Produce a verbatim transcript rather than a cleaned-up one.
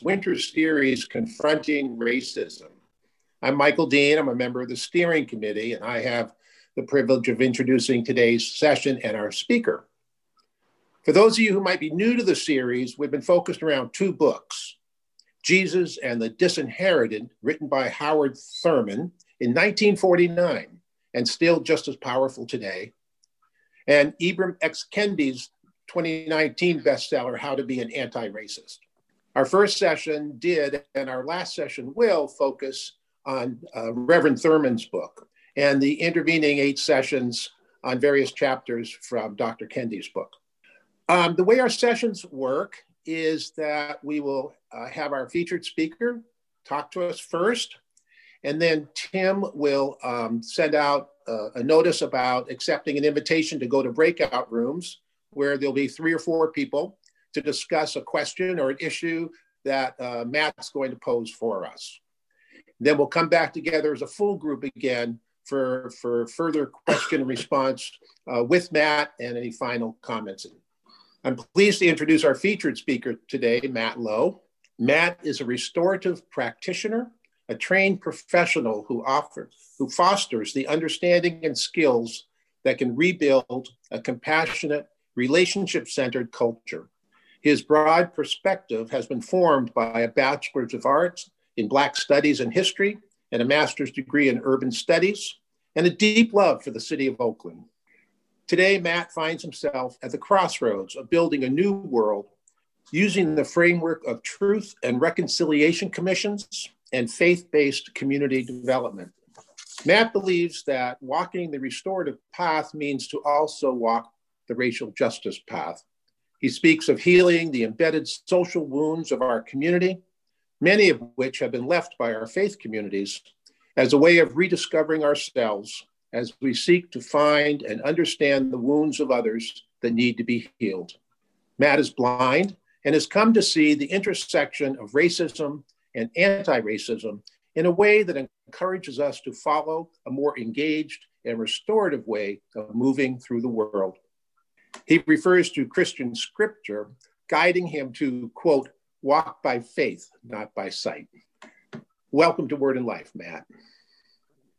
winter series, Confronting Racism. I'm Michael Dean. I'm a member of the steering committee, and I have the privilege of introducing today's session and our speaker. For those of you who might be new to the series, we've been focused around two books, Jesus and the Disinherited, written by Howard Thurman in nineteen forty-nine, and still just as powerful today, and Ibram X. Kendi's twenty nineteen bestseller, How to Be an Anti-Racist. Our first session did, and our last session will, focus on uh, Reverend Thurman's book, and the intervening eight sessions on various chapters from Doctor Kendi's book. Um, the way our sessions work is that we will uh, have our featured speaker talk to us first, and then Tim will um, send out uh, a notice about accepting an invitation to go to breakout rooms where there'll be three or four people to discuss a question or an issue that uh, Matt's going to pose for us. Then we'll come back together as a full group again for, for further question and response uh, with Matt and any final comments. I'm pleased to introduce our featured speaker today, Matt Lowe. Matt is a restorative practitioner, a trained professional who offers, who fosters the understanding and skills that can rebuild a compassionate, relationship-centered culture. His broad perspective has been formed by a Bachelor's of Arts in Black Studies and History and a master's degree in Urban Studies, and a deep love for the city of Oakland. Today, Matt finds himself at the crossroads of building a new world using the framework of truth and reconciliation commissions and faith-based community development. Matt believes that walking the restorative path means to also walk the racial justice path. He speaks of healing the embedded social wounds of our community, many of which have been left by our faith communities, as a way of rediscovering ourselves as we seek to find and understand the wounds of others that need to be healed. Matt is blind and has come to see the intersection of racism and anti-racism in a way that encourages us to follow a more engaged and restorative way of moving through the world. He refers to Christian scripture guiding him to, quote, walk by faith, not by sight. Welcome to Word and Life, Matt.